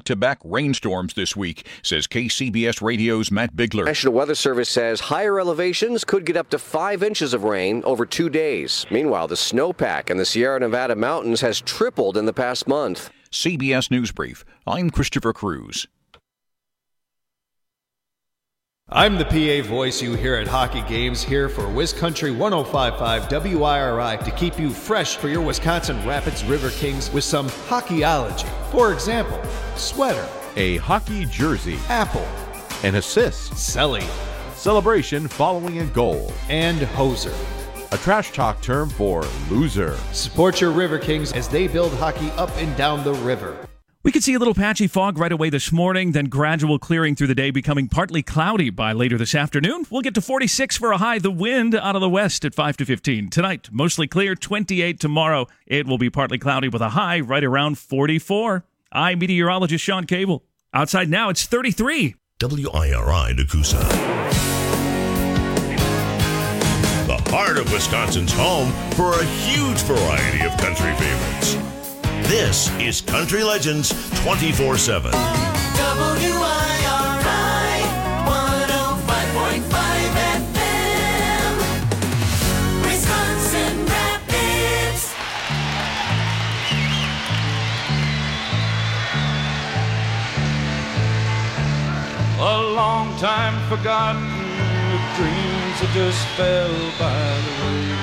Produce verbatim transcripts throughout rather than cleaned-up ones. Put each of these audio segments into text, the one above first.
back-to-back rainstorms this week, says K C B S Radio's Matt Bigler. National Weather Service says higher elevations could get up to five inches of rain over two days. Meanwhile, the snowpack in the Sierra Nevada mountains has tripled in the past month. C B S News Brief. I'm Christopher Cruz. I'm the P A voice you hear at hockey games, here for WisCountry one oh five point five W I R I to keep you fresh for your Wisconsin Rapids River Kings with some hockeyology. For example, sweater, a hockey jersey, apple, an assist, celly, celebration following a goal, and hoser, a trash talk term for loser. Support your River Kings as they build hockey up and down the river. We could see a little patchy fog right away this morning, then gradual clearing through the day, becoming partly cloudy by later this afternoon. We'll get to forty-six for a high. The wind out of the west at five to fifteen. Tonight, mostly clear, twenty-eight tomorrow. It will be partly cloudy with a high right around forty-four. I'm meteorologist Sean Cable. Outside now, it's thirty-three. W I R I Nakusa. The heart of Wisconsin's home for a huge variety of country favorites. This is Country Legends twenty-four seven. W I R I one oh five point five F M. Wisconsin Rapids. A long time forgotten, the dreams that just fell by the way.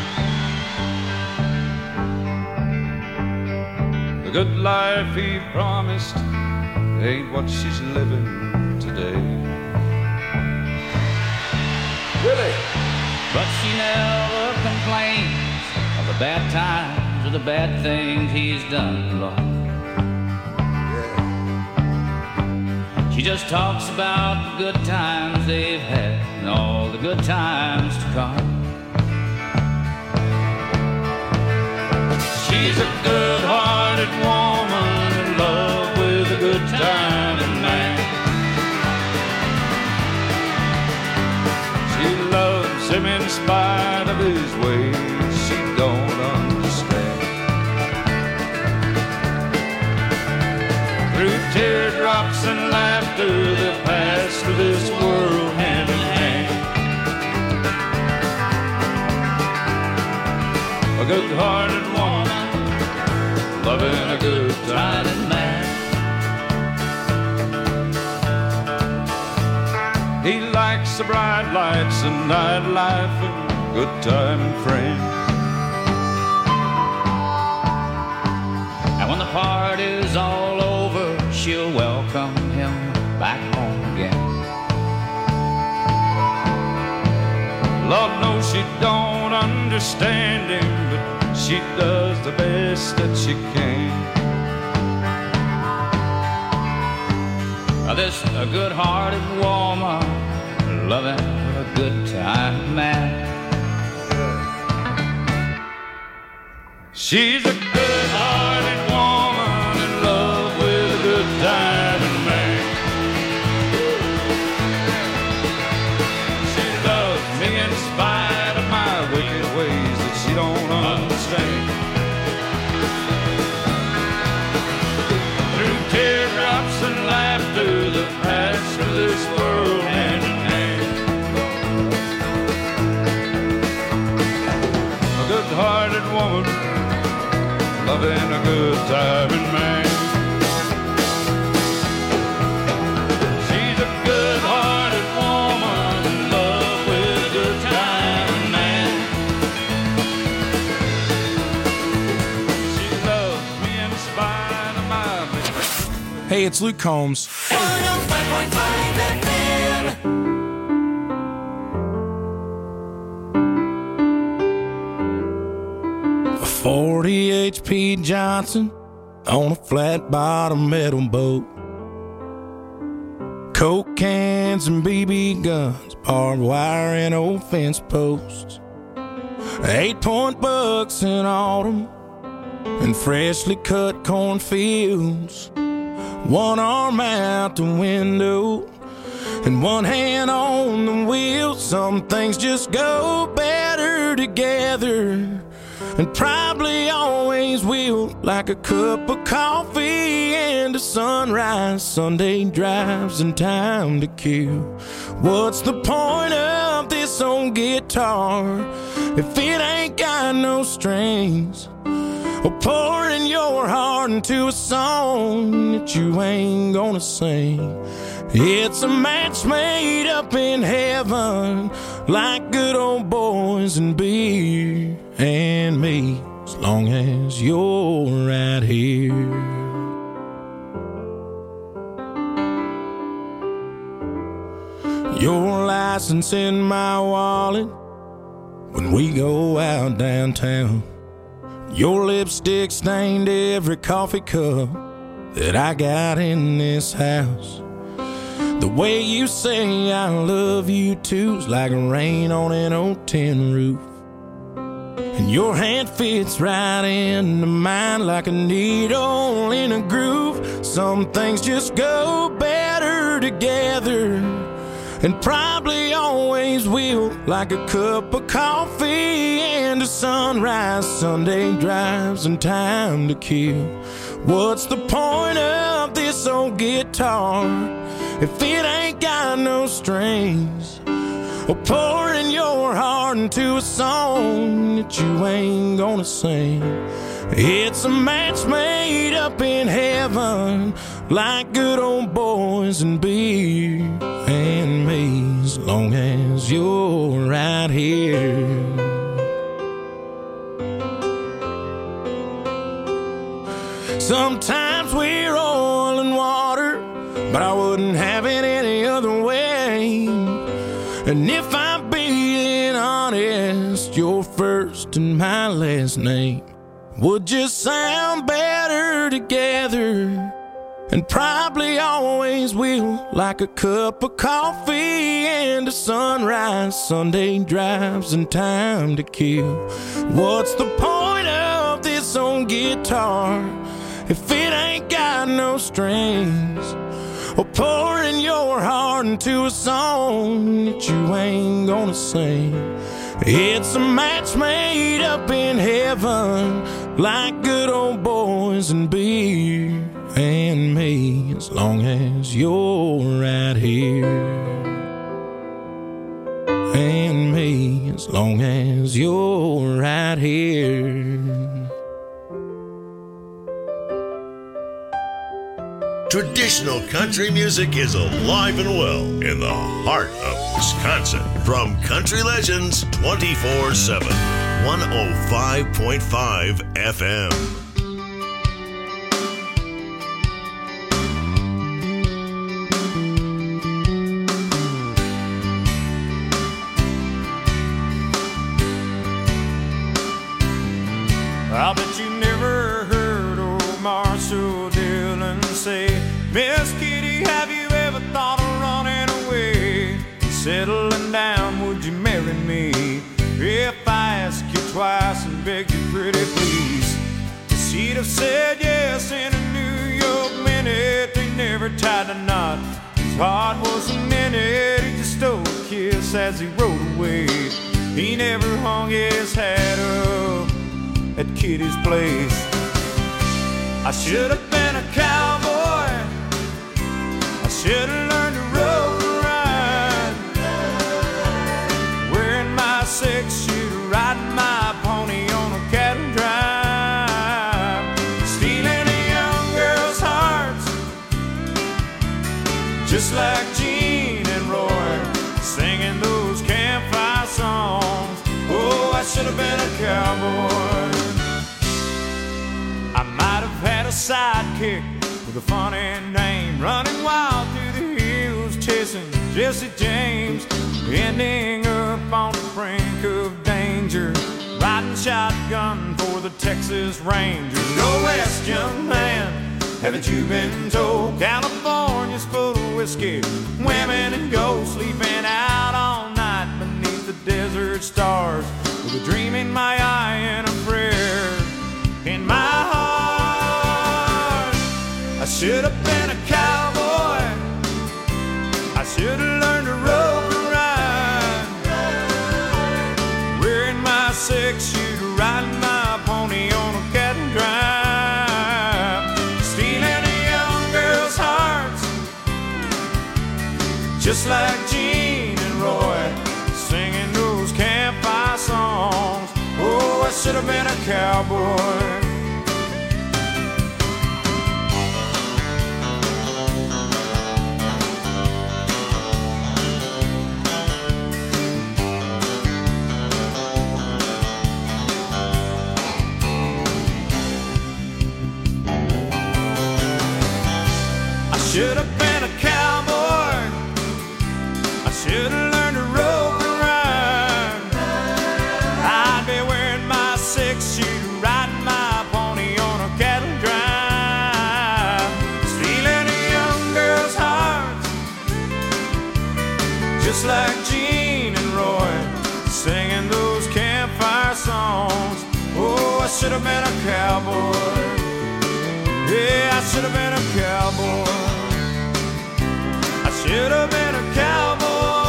The good life he promised ain't what she's living today. Really? But she never complains of the bad times or the bad things he's done, Lord. Yeah. She just talks about the good times they've had and all the good times to come. She's a good-hearted woman in love with a good-timing man. She loves him in spite of his ways she don't understand. Through teardrops and laughter they pass through this world hand in hand. A good-hearted woman loving a good time man. He likes the bright lights and nightlife and good time and friends. And when the party's all over, she'll welcome him back home again. Lord knows she don't understand him, but she does the best that she can. Now this a good-hearted woman loving a good time man. She's a good-hearted woman in love with a good time man. She loves me in spite of my wicked ways that she don't understand. Through teardrops and laughter that pass through this world hand in hand. A good-hearted woman loving a good timing man. She's a good-hearted woman in love with a good timing man. She loves me in spite of my big... Hey, it's Luke Combs. one oh five point five F M. forty H P Johnson on a flat bottom metal boat. Coke cans and B B guns, barbed wire and old fence posts. Eight point bucks in autumn and freshly cut cornfields. One arm out the window and one hand on the wheel. Some things just go better together. and probably always will, like a cup of coffee and a sunrise, Sunday drives and time to kill. What's the point of this old guitar if it ain't got no strings? Or pouring your heart into a song that you ain't gonna sing. It's a match made up in heaven, like good old boys and beer and me, as long as you're right here. Your license in my wallet when we go out downtown. Your lipstick stained every coffee cup that I got in this house. The way you say I love you too's like rain on an old tin roof. And your hand fits right into mine like a needle in a groove. Some things just go better together, and probably always will, like a cup of coffee and a sunrise, Sunday drives and time to kill. What's the point of this old guitar if it ain't got no strings? Or pouring your heart into a song that you ain't gonna sing. It's a match made up in heaven, like good old boys and beer and me, as long as you're right here. Sometimes we're oil and water, but I wouldn't have it any other way. And if I'm being honest, your first and my last name would just sound better together, and probably always will, like a cup of coffee and a sunrise, Sunday drives and time to kill. What's the point of this old guitar if it ain't got no strings? Or pouring your heart into a song that you ain't gonna sing. It's a match made up in heaven, like good old boys and beer and me, as long as you're right here. And me, as long as you're right here. Traditional country music is alive and well in the heart of Wisconsin. From Country Legends twenty-four seven, one oh five point five F M. I bet you never heard old Marshall Dillon say, Miss Kitty, have you ever thought of running away? Settling down, would you marry me? If I ask you twice and beg you pretty please. She'd have said yes in a New York minute. They never tied a knot, his heart wasn't in it. He just stole a kiss as he rode away. He never hung his hat up at Kitty's place. I should have been a cowboy, I should have learned to rope and ride, wearing my six-shooter, riding my pony on a cattle drive, stealing a young girl's hearts, just like Gene and Roy, singing those campfire songs. Oh, I should have been a cowboy. I might have had a sidekick with a funny name, running wild through the hills, chasing Jesse James, ending up on the brink of danger, riding shotgun for the Texas Rangers. Go west, young man, haven't you been told? California's full of whiskey, women and gold, sleeping out all night beneath the desert stars, with a dream in my eye and a prayer in my heart. I should have been a cowboy, I should have learned to rope and ride, wearing my six-shooter, riding my just like Gene and Roy, singing those campfire songs. Oh, I should have been a cowboy. Should have been a cowboy. I should have learned to rope and ride. I'd be wearing my six-shooter, riding my pony on a cattle drive, stealing a young girl's heart, just like Gene and Roy, singing those campfire songs. Oh, I should have been a cowboy. Yeah, I should have been a cowboy. I should have been a cowboy.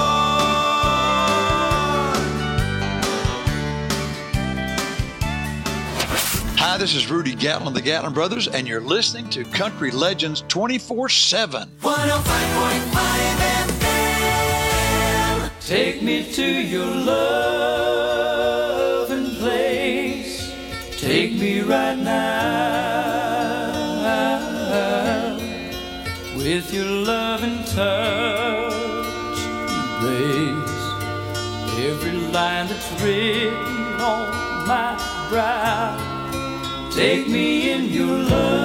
Hi, this is Rudy Gatlin of the Gatlin Brothers, and you're listening to Country Legends twenty-four seven. one oh five point five F M. Take me to your loving place. Take me right now. With your loving touch, erase every line that's written on my brow. Take me in your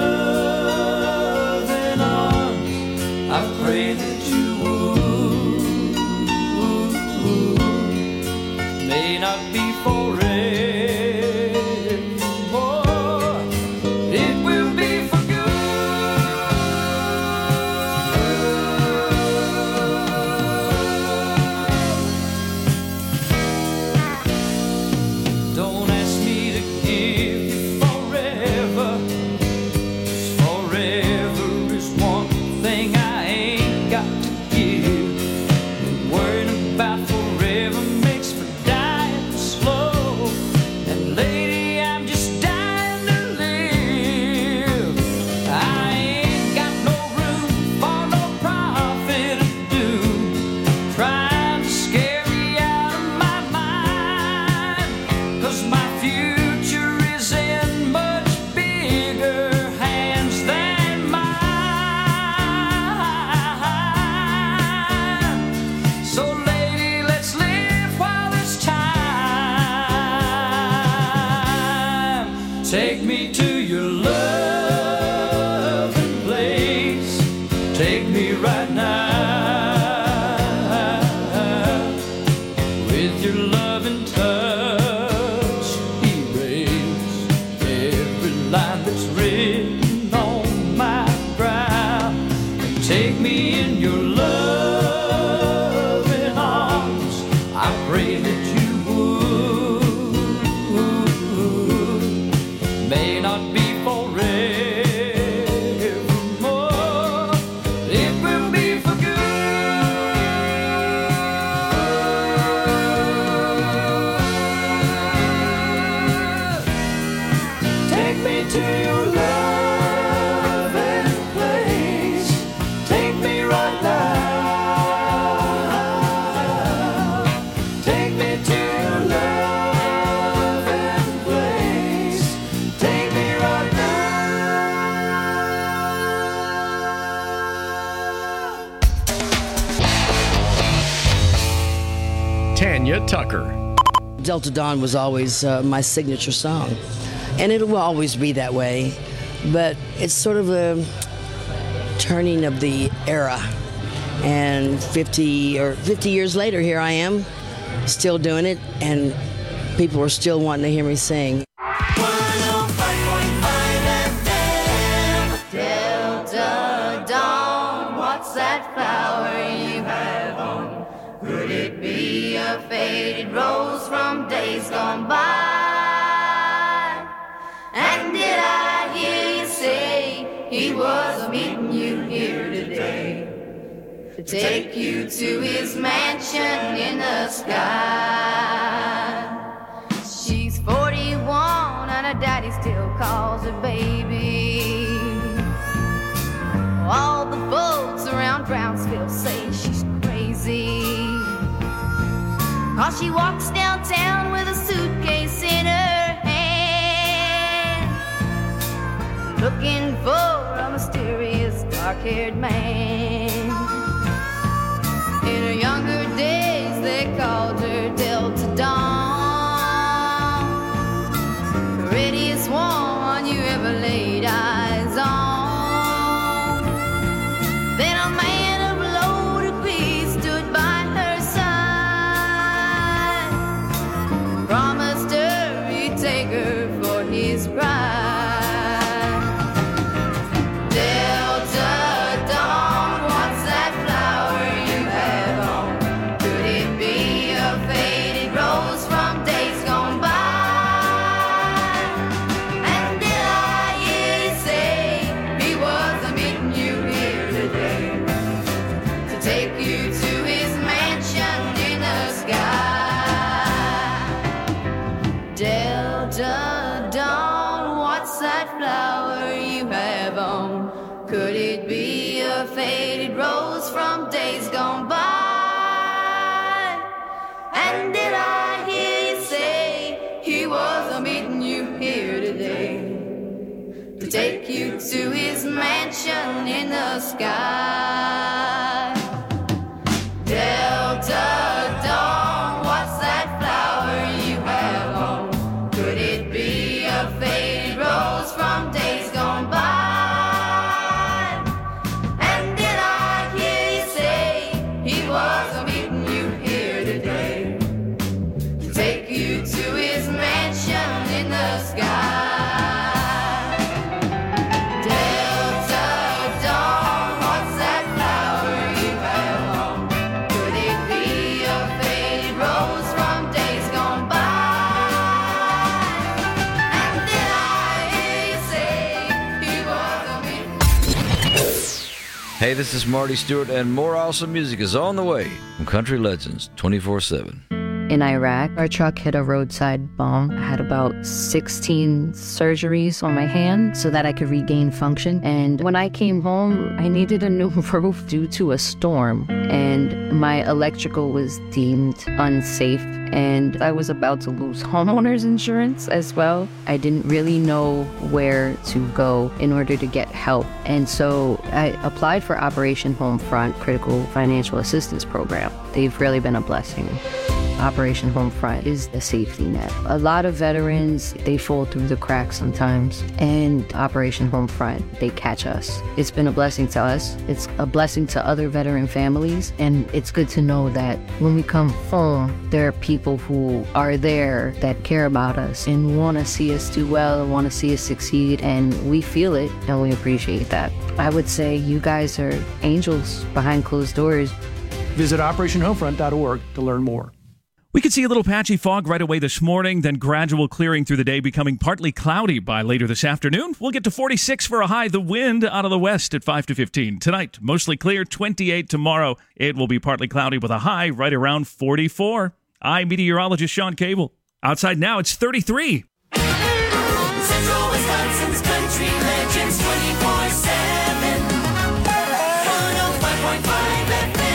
loving arms. I pray that you would. May not be forever. Tanya Tucker. Delta Dawn was always uh, my signature song, and it will always be that way, but it's sort of a turning of the era, and fifty or fifty years later, here I am, still doing it, and people are still wanting to hear me sing. Delta Dawn, what's that flower you have on? Could it be a faded rose from days gone by? And did I hear you say he was meeting you here today to take you to his mansion in the sky? She's forty-one and her daddy still calls her baby. All the folks around Brownsville say she's crazy. While she walks downtown with a suitcase in her hand, looking for a mysterious dark-haired man. In her younger days they called her Delta Dawn, the prettiest one you ever laid eyes on. Then a man of loaded peace stood by her side, promised her he'd take her for his bride. Delta Dawn, what's that flower you have on? Could it be a faded rose from days gone by? And did I hear you say he was meeting you here today to take you to his mansion in the sky? Delta Dawn, what's that flower you have on? Could it be a faded rose from days gone by? And did I hear you say he was meeting you here today to take you to his mansion in the sky? Delta Dawn, what's that flower you have on? Could it be a faded rose from days gone by? And did I hear you say he was meeting you here today to take you to his mansion in the sky? Delta Dawn, what's that flower you have on? Could it be a faded rose from days gone by? And did I hear you say he was meeting? Hey, this is Marty Stewart, and more awesome music is on the way from Country Legends twenty-four seven. In Iraq, our truck hit a roadside bomb. I had about sixteen surgeries on my hand so that I could regain function. And when I came home, I needed a new roof due to a storm. And my electrical was deemed unsafe. And I was about to lose homeowners insurance as well. I didn't really know where to go in order to get help. And so I applied for Operation Homefront Critical Financial Assistance Program. They've really been a blessing. Operation Homefront is the safety net. A lot of veterans, they fall through the cracks sometimes, and Operation Homefront, they catch us. It's been a blessing to us. It's a blessing to other veteran families, and it's good to know that when we come home, there are people who are there that care about us and want to see us do well and want to see us succeed, and we feel it, and we appreciate that. I would say you guys are angels behind closed doors. Visit operation homefront dot org to learn more. We could see a little patchy fog right away this morning, then gradual clearing through the day, becoming partly cloudy by later this afternoon. We'll get to forty-six for a high. The wind out of the west at five to fifteen. Tonight, mostly clear, twenty-eight tomorrow. It will be partly cloudy with a high right around forty-four. I'm meteorologist Sean Cable. Outside now, it's thirty-three. Central Wisconsin's Country Legends twenty-four seven. one oh five point five F M.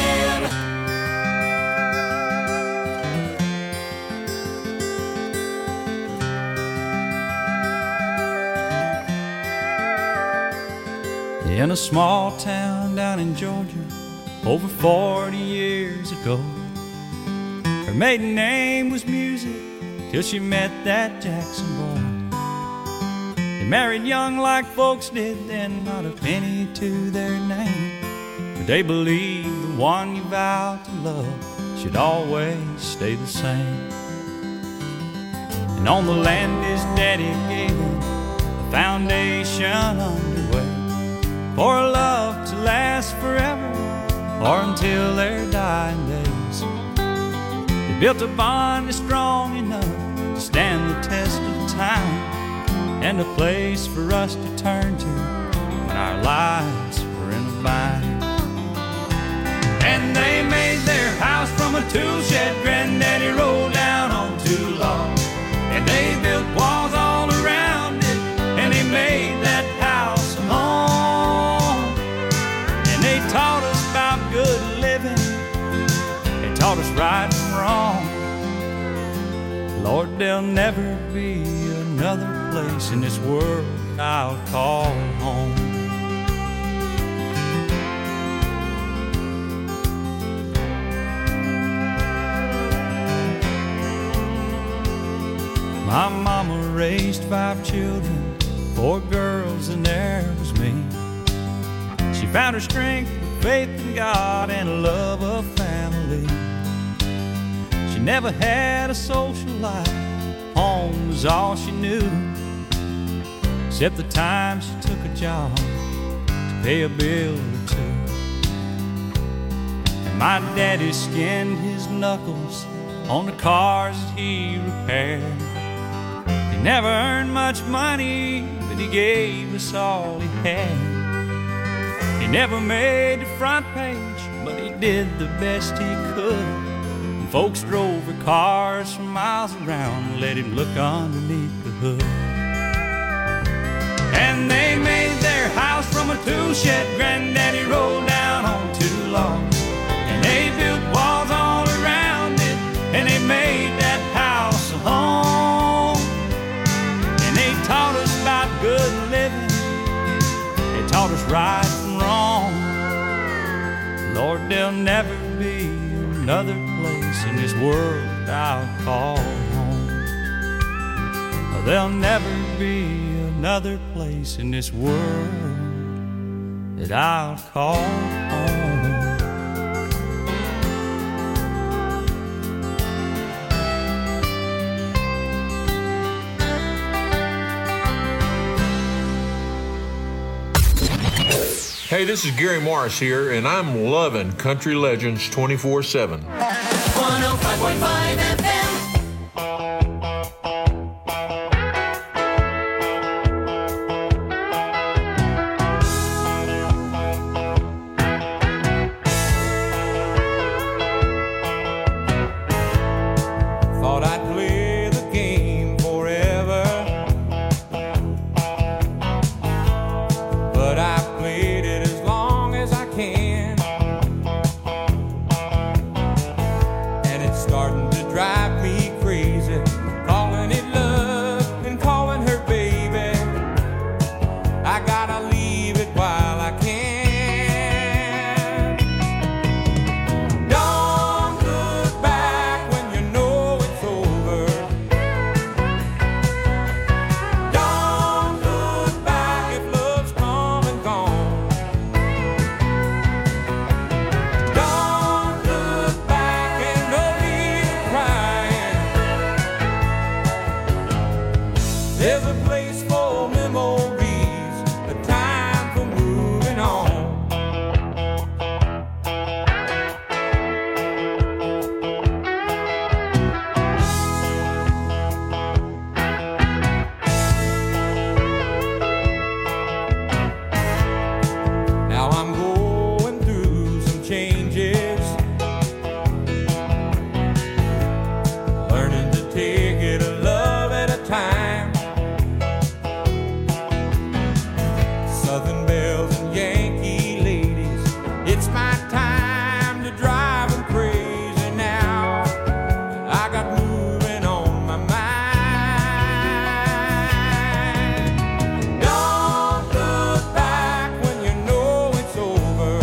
In a small town down in Georgia, over forty years ago, her maiden name was Music till she met that Jackson boy. They married young like folks did then, not a penny to their name, but they believed the one you vowed to love should always stay the same. And on the land his daddy gave him a foundation underway for a love to last forever or until their dying days. They built a bond that's strong enough to stand the test of time, and a place for us to turn to when our lives were in a bind. And they made their house from a tool shed Granddaddy rolled down on too long, and they built walls all around it, and they made that house a home. And they taught us about good living, they taught us right from wrong. Lord, there'll never be another place in this world I'll call home. My mama raised five children, four girls and there was me. She found her strength with faith in God and a love of family. She never had a social life, home was all she knew, except the time she took a job to pay a bill or two. And my daddy skinned his knuckles on the cars that he repaired. He never earned much money, but he gave us all he had. He never made the front page, but he did the best he could. And folks drove their cars for miles around and let him look underneath the hood. And they made their house from a tool shed Granddaddy rolled down on two logs. And they built walls all around it, and they made that house a home. And they taught us about good living, they taught us right from wrong. Lord, there'll never be another place in this world I'll call home. There'll never be another place in this world that I'll call home. Hey, this is Gary Morris here, and I'm loving Country Legends twenty-four seven. one oh five point five F M. Thought I'd play the game forever, but I played it as long as I can. And it's starting to drive me crazy, calling it love and calling her baby. I gotta leave it while I can. Don't look back when you know it's over. Don't look back if love's come and gone. Don't look back and no need of crying. There's a place for memories, a time for moving on. Now I'm going through some changes, learning to take it a love at a time. Southern belles and Yankee ladies, it's my time to drive them crazy now. I got moving on my mind. Don't look back when you know it's over.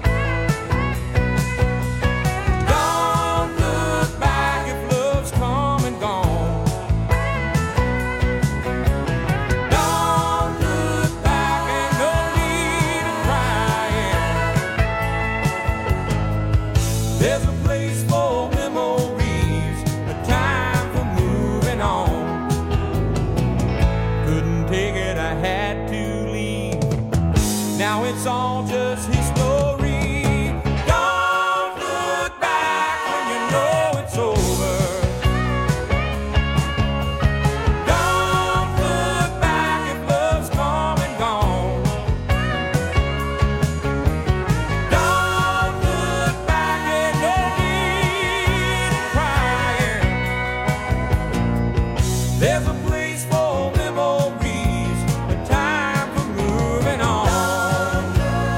Don't look back if love's come and gone. Don't look back and no need of crying. There's a place for memories, a time for moving on. Couldn't take it, I had to leave. Now it's all just history. Don't look back when you know it's over. Don't look back if love's come and gone. Don't look back and no need of crying. There's a place for memories, a time for moving on.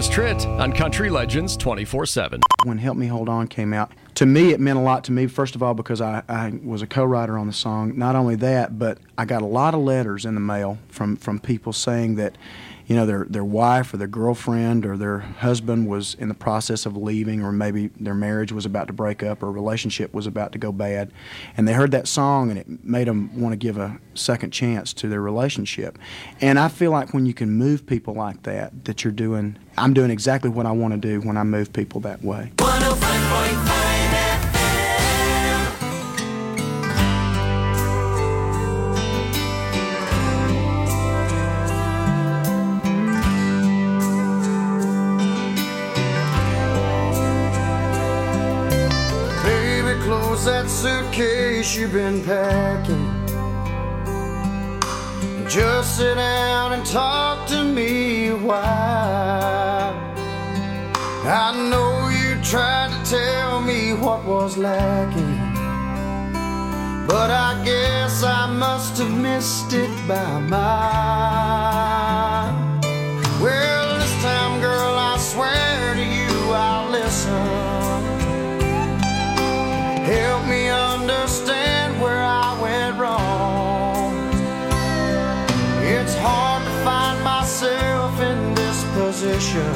Travis Tritt on Country Legends twenty-four seven. When Help Me Hold On came out, to me it meant a lot to me, first of all, because I, I was a co-writer on the song. Not only that, but I got a lot of letters in the mail from, from people saying that, you know, their their wife or their girlfriend or their husband was in the process of leaving, or maybe their marriage was about to break up or a relationship was about to go bad. And they heard that song and it made them want to give a second chance to their relationship. And I feel like when you can move people like that, that you're doing, I'm doing exactly what I want to do when I move people that way. one oh five point five F Close that suitcase you've been packing. Just sit down and talk to me a while. I know you tried to tell me what was lacking, but I guess I must have missed it by a mile. Well, this time, girl, I swear to you I'll listen. Help me understand where I went wrong. It's hard to find myself in this position.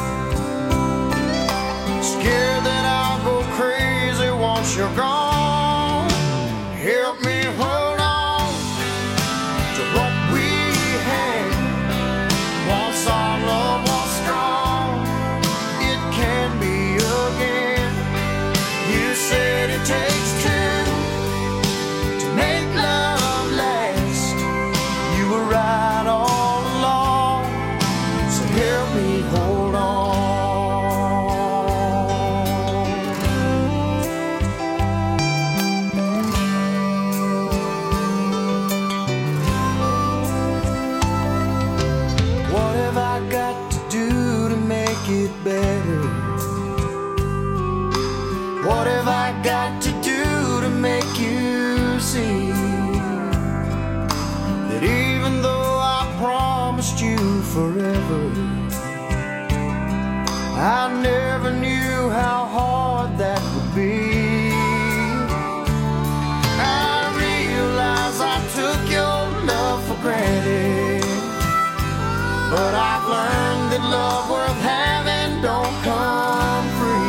Scared that I'll go crazy once you're gone. Help me hold on to what we had. Once our love was strong, it can be again. You said it takes two to make love last. You were right all along, so help me hold on. What have I got to do to make it better? What have I got to do to make you see that even though I promised you forever, I never knew how hard that would be. I realize I took your love for granted, but I've learned that love worth having don't come free.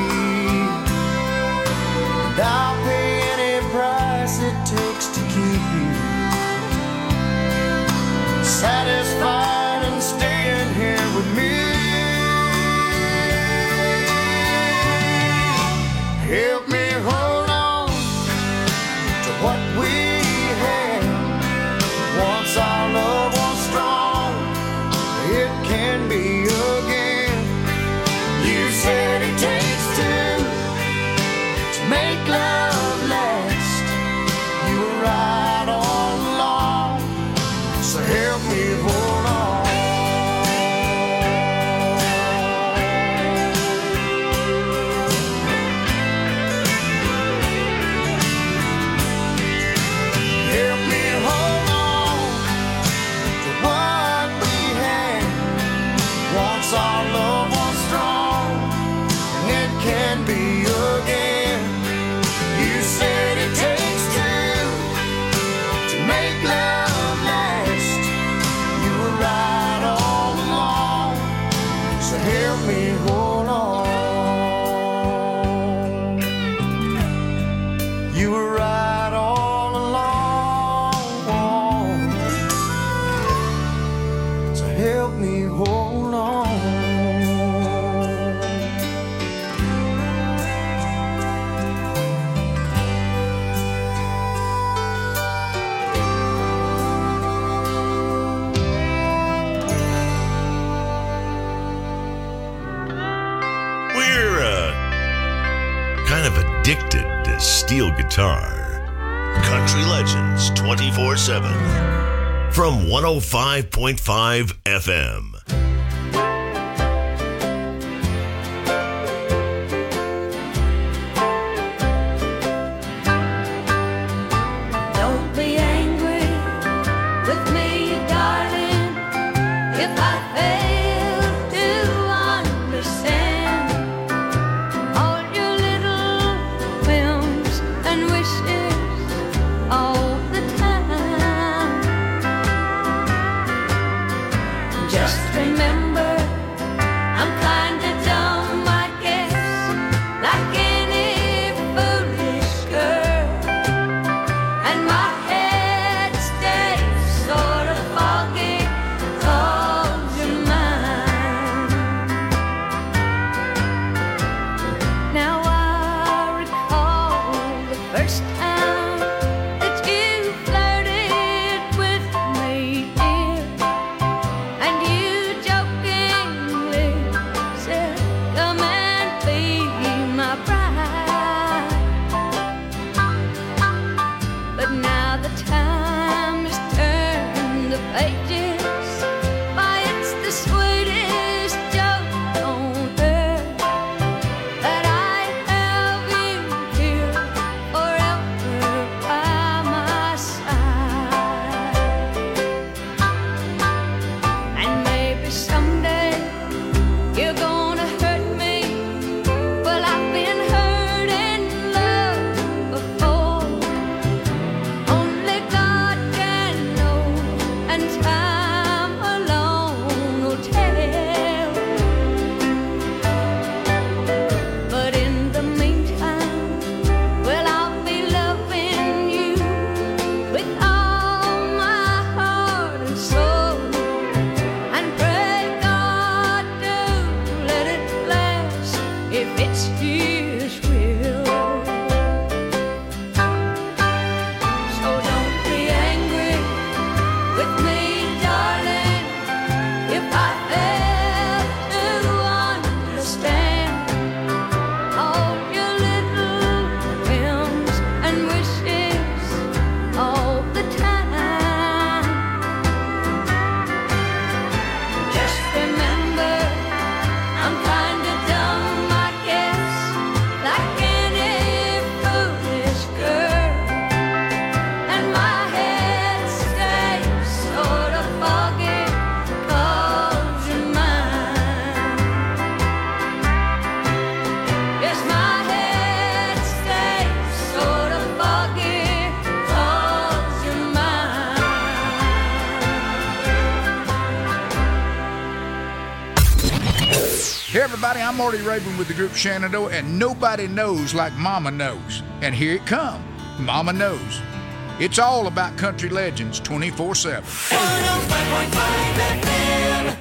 I'll pay any price it takes to keep you satisfied and staying here with me. Help me hold on to what we had. Once our love was strong, it can be again. You said it takes two to make love last. You were right all along, so help me hold on. Help me hold on to what we had. Once our love was strong, it can be again. You said it takes two to make love last. You were right all along, so help me hold on. You were right all along, so help me hold on. We're uh, kind of addicted to steel guitar. Country Legends twenty-four seven from one oh five point five F M. Don't be angry with me, darling, if I fail to everybody, I'm Marty Raven with the group Shenandoah, and nobody knows like Mama knows. And here it comes, Mama Knows. It's all about country legends twenty-four seven. one oh five point five F M.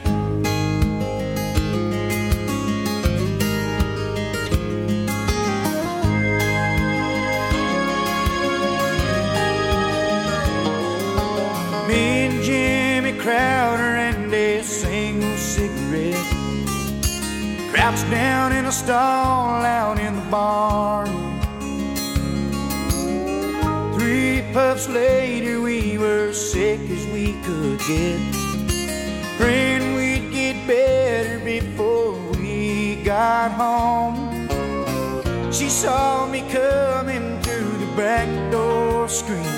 Me and Jimmy Crowder and a single cigarette, crouched down in a stall out in the barn. Three puffs later we were sick as we could get, praying we'd get better before we got home. She saw me coming through the back door screen.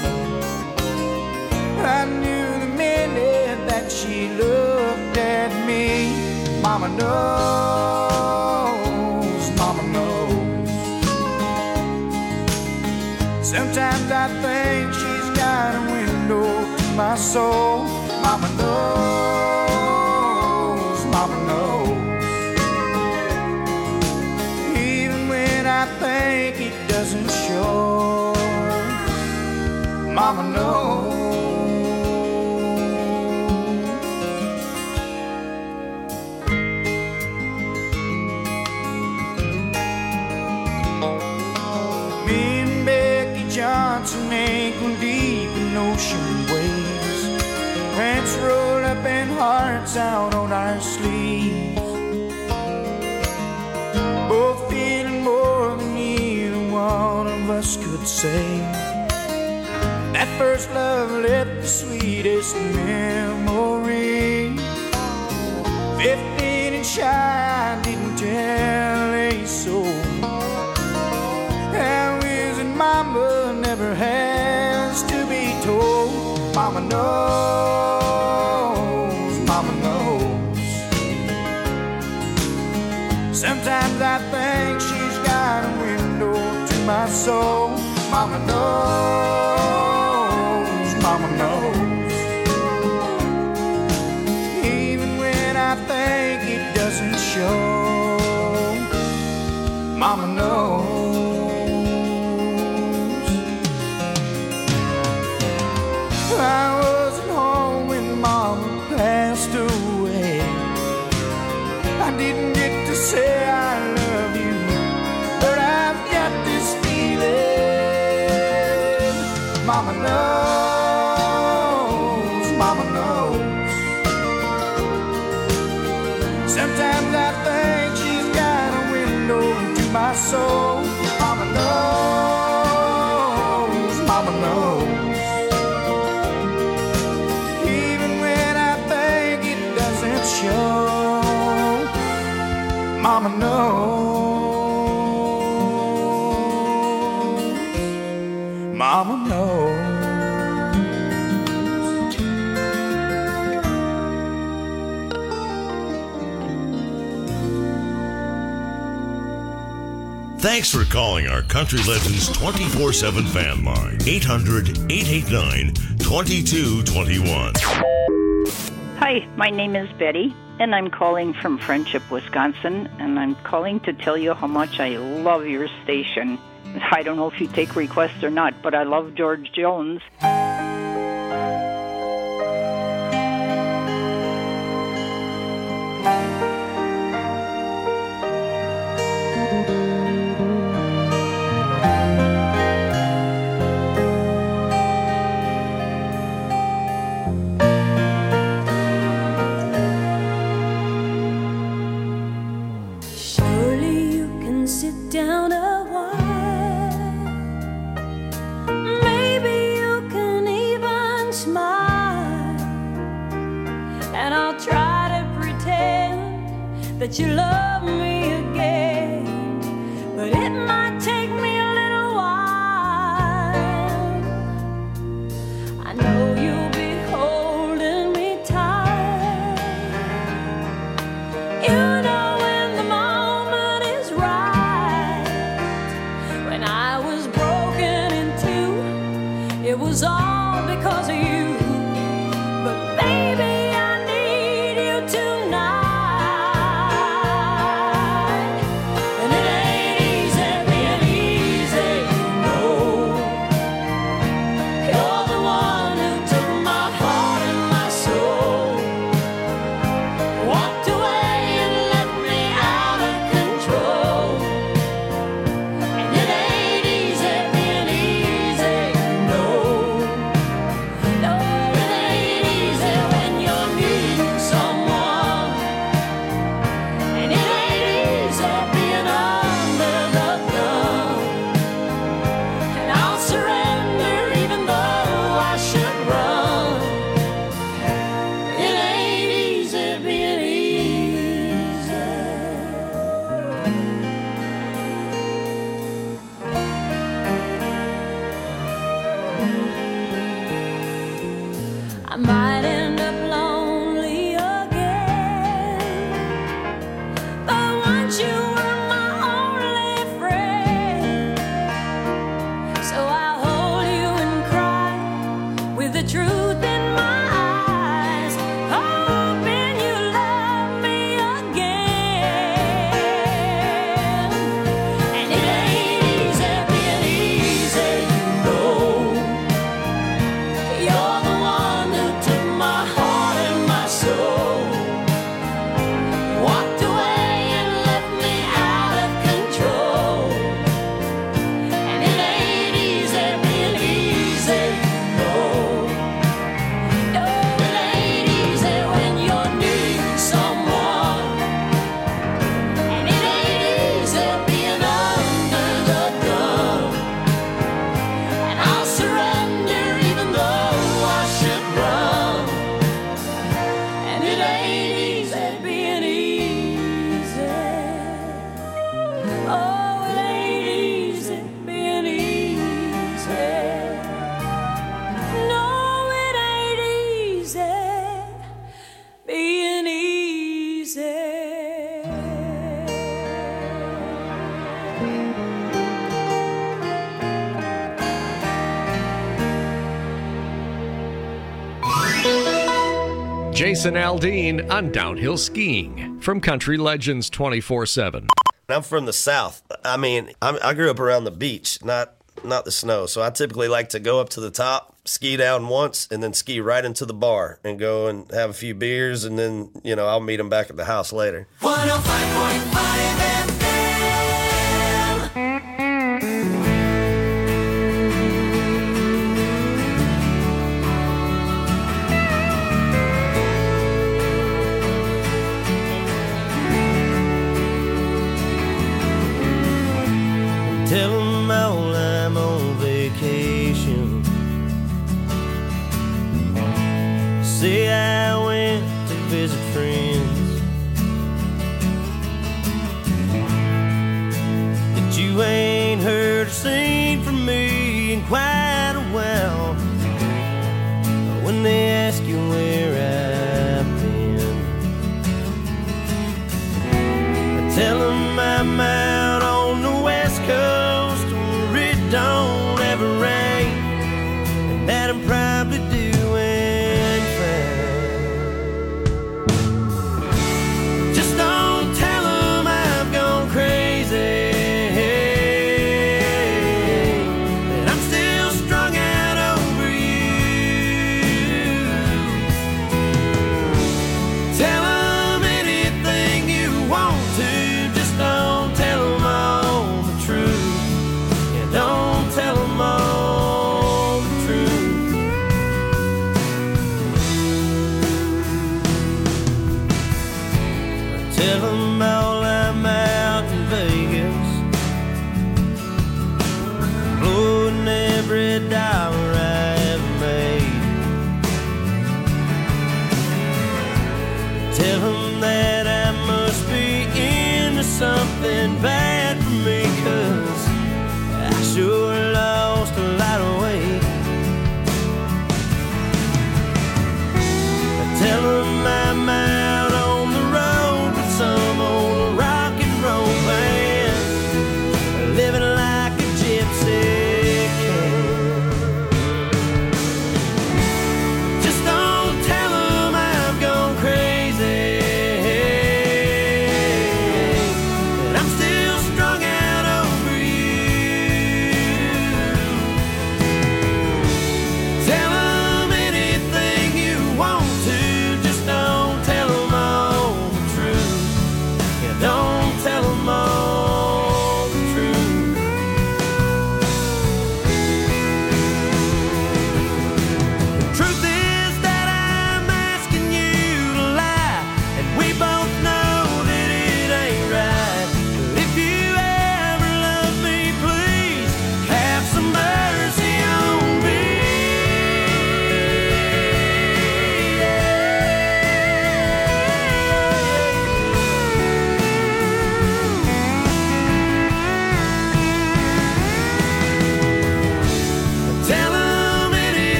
I knew the minute that she looked at me. Mama knows, Mama knows. Sometimes I think she's got a window to my soul. Mama knows, Mama knows. Even when I think it doesn't show, Mama knows. Johnson ankle deep in ocean waves, pants rolled up and hearts out on our sleeves, both feeling more than either one of us could say. That first love left the sweetest memory. Fifteen and shy, I didn't tell a soul. How is it Mama never has to be told? Mama knows, Mama knows. Sometimes I think she's got a window to my soul. Mama knows, Mama knows. Even when I think it doesn't show, Mama knows. I wasn't home when Mama passed away. I didn't get to say I love you, but I've got this feeling. Mama knows, Mama knows. Sometimes I think she's got a window into my soul. Mama knows, Mama knows. Show. Mama knows, Mama knows. Thanks for calling our Country Legends twenty-four seven fan line, eight hundred, eight eight nine, two two two one. Hi, my name is Betty, and I'm calling from Friendship, Wisconsin, and I'm calling to tell you how much I love your station. I don't know if you take requests or not, but I love George Jones. That you love me again, but it might take me a little while. I know you'll be holding me tight. You know when the moment is right. When I was broken in two, it was all because of you. But baby, I need you tonight. I might end up lonely again. But once you were my only friend, so I'll hold you and cry with the truth in my eyes, hoping you love me again. And it ain't easy being easy, you know. You're the one who took my heart and my soul, walked away and left me out of control. And it ain't easy being easy, no. No, it ain't easy when you need someone. And it ain't easy being under the gun. And I'll surrender even though I should run. And it ain't easy being easy. Oh, it ain't easy being easy. No, it ain't easy being easy. Jason Aldean on downhill skiing from Country Legends twenty-four seven. I'm from the South. I mean, I'm, I grew up around the beach, not not the snow. So I typically like to go up to the top, ski down once, and then ski right into the bar and go and have a few beers, and then, you know, I'll meet them back at the house later. one oh five point five F M. Tell them all I'm on vacation. Say I went to visit friends. That you ain't heard or seen from me in quite a while. When they ask you where I've been, I tell them I'm out on the West Coast where it don't ever rain, and that I'm probably doing fine. Just don't tell them I've gone crazy, that I'm still strung out over you. Tell them anything you want to, just don't tell them all the truth. Yeah, don't tell them all the truth. Tell them all I'm out in Vegas, blowing every dollar I ever made. Tell them that I must be into something bad for me, 'cause I sure lost a lot of weight. Tell them I'm out on the road with some old rock and roll band, living like a gypsy cat.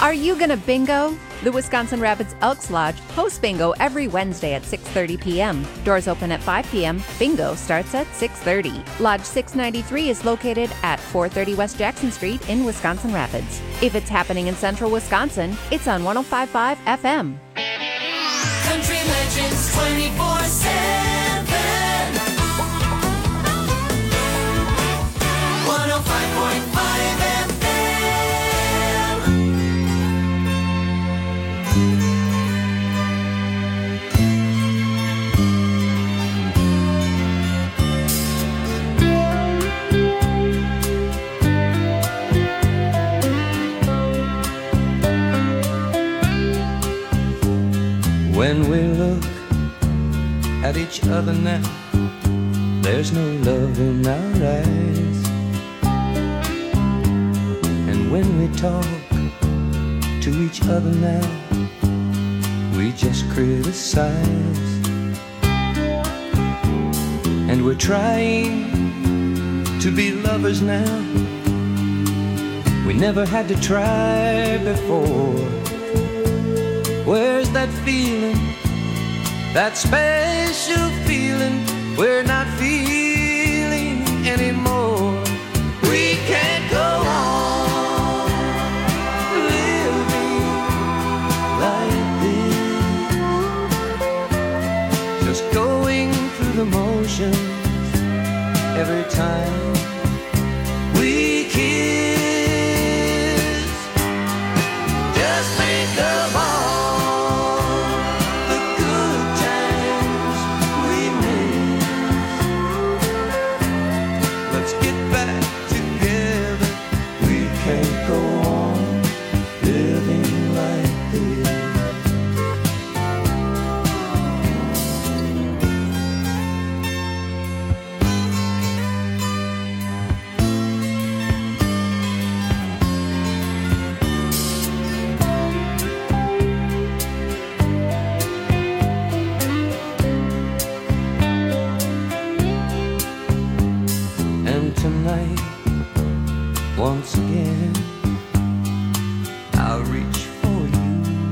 Are you gonna bingo? The Wisconsin Rapids Elks Lodge hosts bingo every Wednesday at six thirty p.m. Doors open at five p.m. Bingo starts at six thirty. Lodge six ninety-three is located at four thirty West Jackson Street in Wisconsin Rapids. If it's happening in central Wisconsin, it's on one oh five point five F M. Country Legends twenty-four seven. one oh five point five F M. When we look at each other now, there's no love in our eyes. And when we talk to each other now, we just criticize. And we're trying to be lovers now. We never had to try before. Where's that feeling, that special feeling we're not feeling anymore? We can't go on living like this, just going through the motions every time we kiss. Just think of all tonight, once again, I'll reach for you,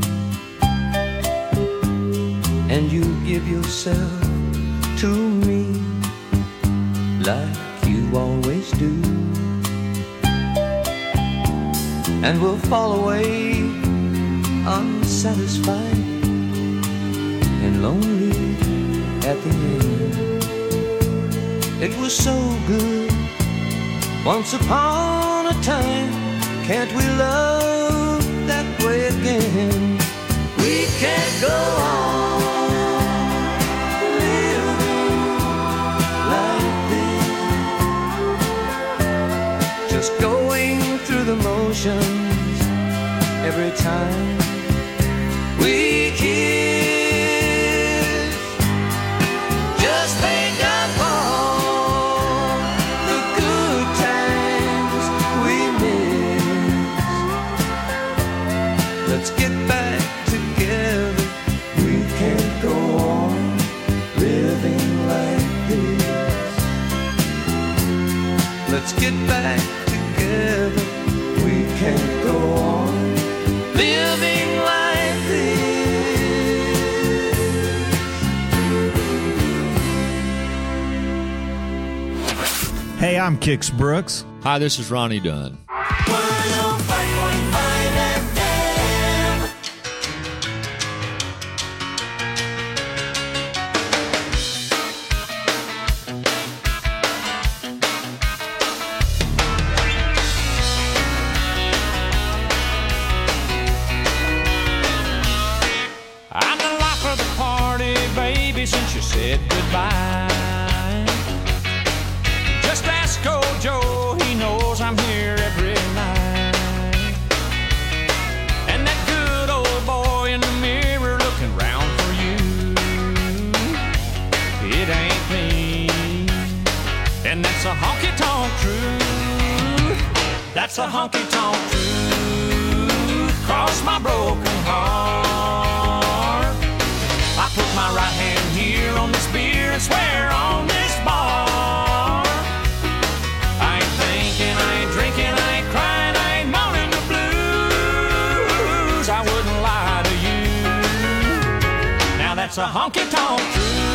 and you give yourself to me like you always do, and we'll fall away unsatisfied and lonely at the end. It was so good once upon a time, can't we love that way again? We can't go on living like this, just going through the motions every time we kiss. Just think of all the good times we missed. Let's get back together. We can't go on living like this. Let's get back together. We can't go on living like this. Hey, I'm Kix Brooks. Hi, this is Ronnie Dunn. I'm the life of the party, baby, since you said goodbye. Just ask old Joe, he knows I'm here every night. And that good old boy in the mirror looking round for you, it ain't me. And that's a honky-tonk truth. That's a honky-tonk truth. Cross my broken heart. I put my right hand here on this beer and swear on this bar. I ain't thinking, I ain't drinking, I ain't crying, I ain't moaning the blues. that's a honky-tonk truth.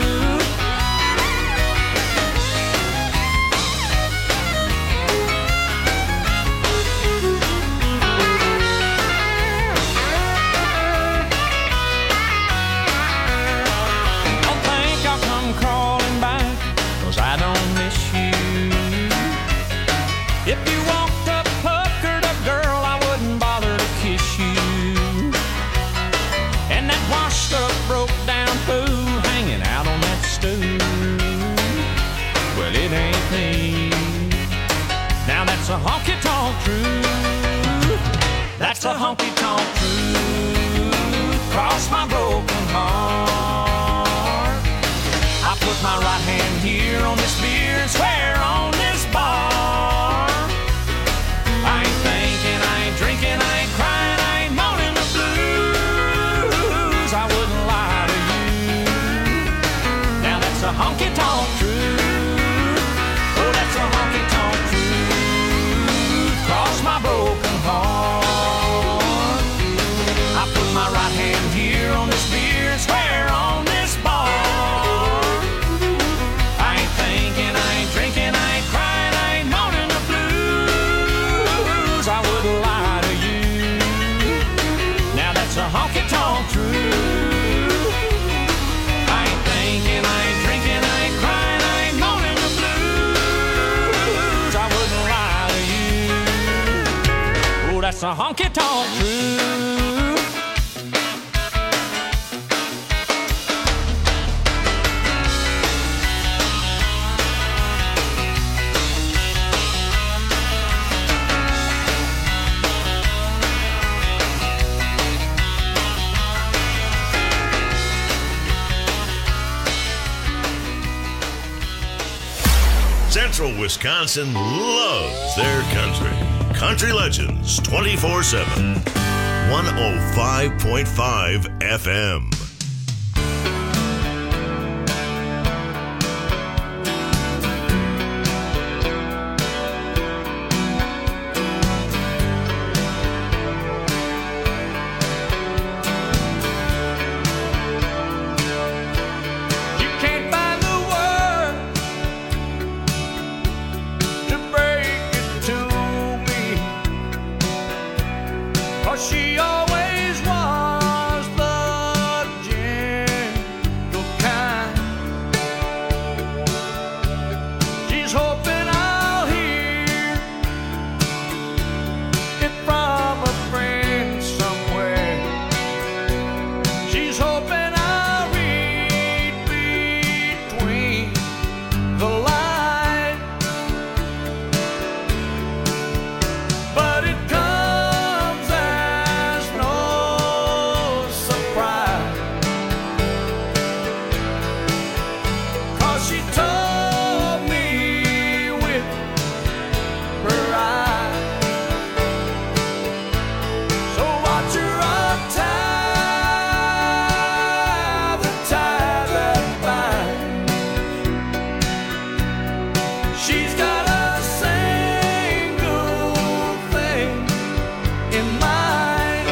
Don't think I'll come crawling back, 'cause I don't miss you. If you walked up puckered up, girl, I wouldn't bother to kiss you. And that washed up, broke down fool hanging out on that stool, well, it ain't me. Now that's a honky-tonk truth. That's a honky-tonk truth. Cross my broken heart. I put my right hand here on this beer and swear on this bar. I ain't thinking, I ain't drinking, I ain't crying, I ain't moaning the blues. I wouldn't lie to you. Now that's a honky-tonk truth. Oh, that's a honky-tonk truth. Cross my broken heart. I put my right hand here on this beer and swear on this bar. I ain't thinking, I ain't drinking, I ain't crying, I ain't moaning the blues. I wouldn't lie to you. Now that's a honky-tonk truth. I ain't thinking, I ain't drinking, I ain't crying, I ain't moaning the blues. I wouldn't lie to you. Oh, that's a honky-tonk truth. Central Wisconsin loves their country. Country Legends twenty-four seven. one oh five point five F M. You can't find the word to break it to me, 'cause she always was the gentle kind. She's hoping I'll hear it from a friend somewhere. She's hoping I'll read between the lines, but it comes as no surprise, 'cause she told me with her eyes. So watch her untie the tie that binds. She's got a single thing in mind.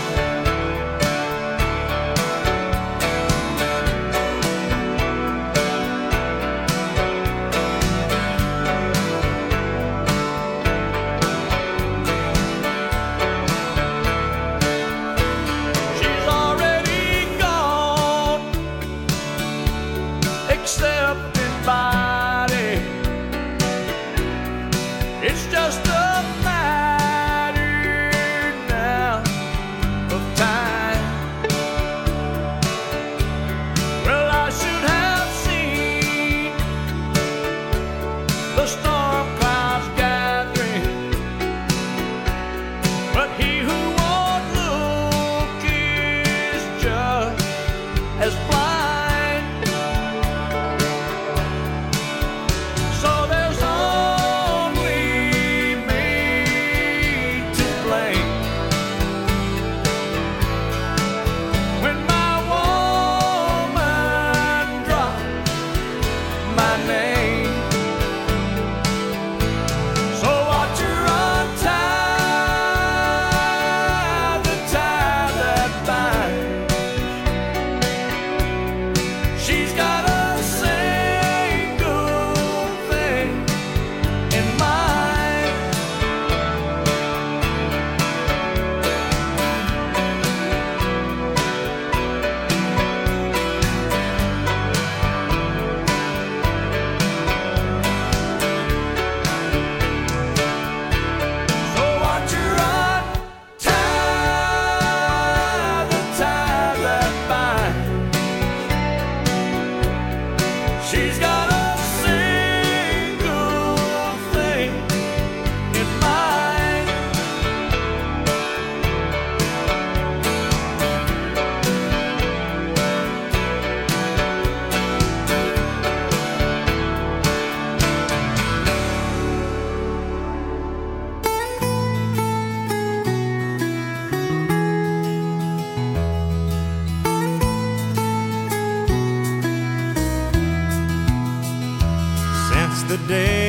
She's already gone, accepted body,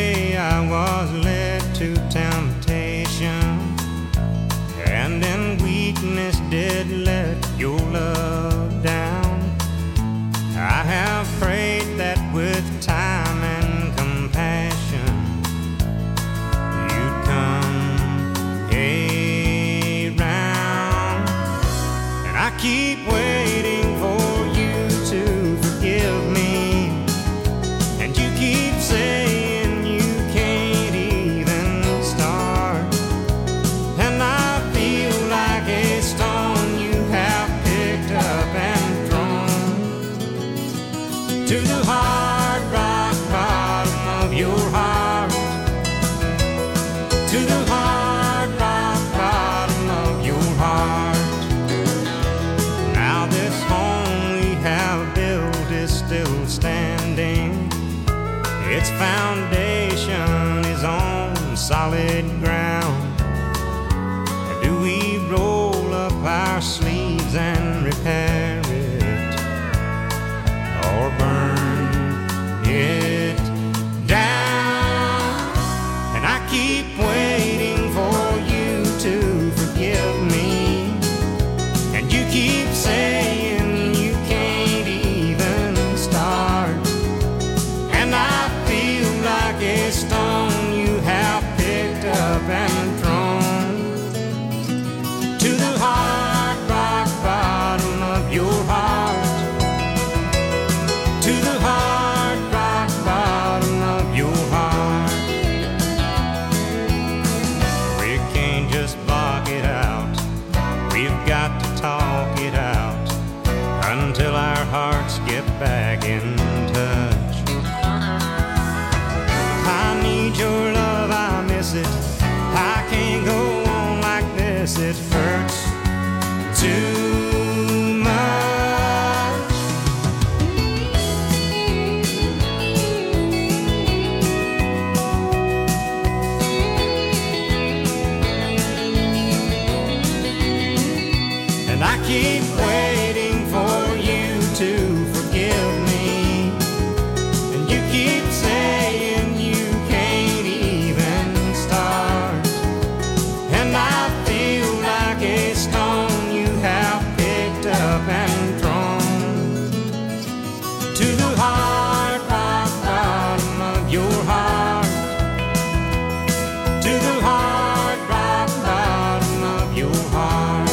day I was led to temptation, and in weakness did let your love down. I have prayed that with time and compassion you'd come around, and I keep waiting for you to forgive me, and you keep saying you can't even start, and I feel like a stone you have picked up and thrown to the hard rock bottom of your heart, to the hard rock bottom of your heart. Now this home we have built is still standing. Its foundation is on solid ground. Do we roll up our sleeves and repair it, or burn it down? And I keep waiting for you to forgive me, and you keep saying you can't even start, and I feel like a stone you have picked up and thrown to the hard rock bottom of your heart, to the hard rock bottom of your heart. We can't just block it out, we've got to talk it out until our hearts get back in touch. I need your love, I miss it, I can't go on like this, it hurts too much. And I keep waiting for you to forgive me, and you keep saying you can't even start, and I feel like a stone you have picked up and thrown to the hard rock bottom of your heart, to the hard rock bottom of your heart,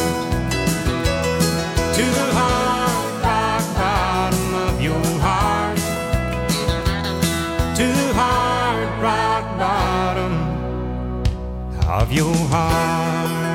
to the hard rock bottom of your heart, to the hard rock bottom of your heart.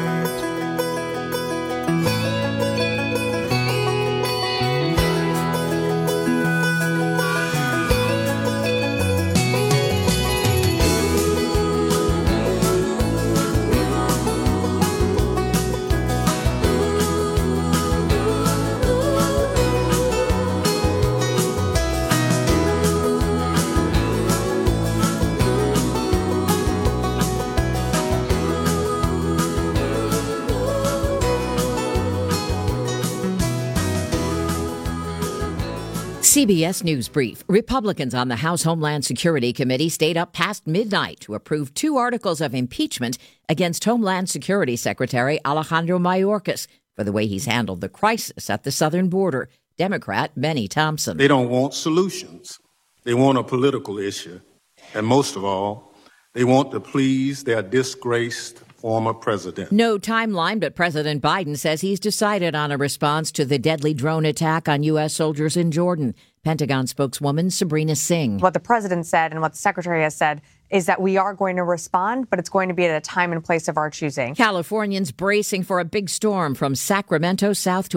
C B S News Brief. Republicans on the House Homeland Security Committee stayed up past midnight to approve two articles of impeachment against Homeland Security Secretary Alejandro Mayorkas for the way he's handled the crisis at the southern border. Democrat Benny Thompson. They don't want solutions. They want a political issue. And most of all, they want to please their disgraced former president. No timeline, but President Biden says he's decided on a response to the deadly drone attack on U S soldiers in Jordan. Pentagon spokeswoman Sabrina Singh. What the president said and what the secretary has said is that we are going to respond, but it's going to be at a time and place of our choosing. Californians bracing for a big storm from Sacramento south to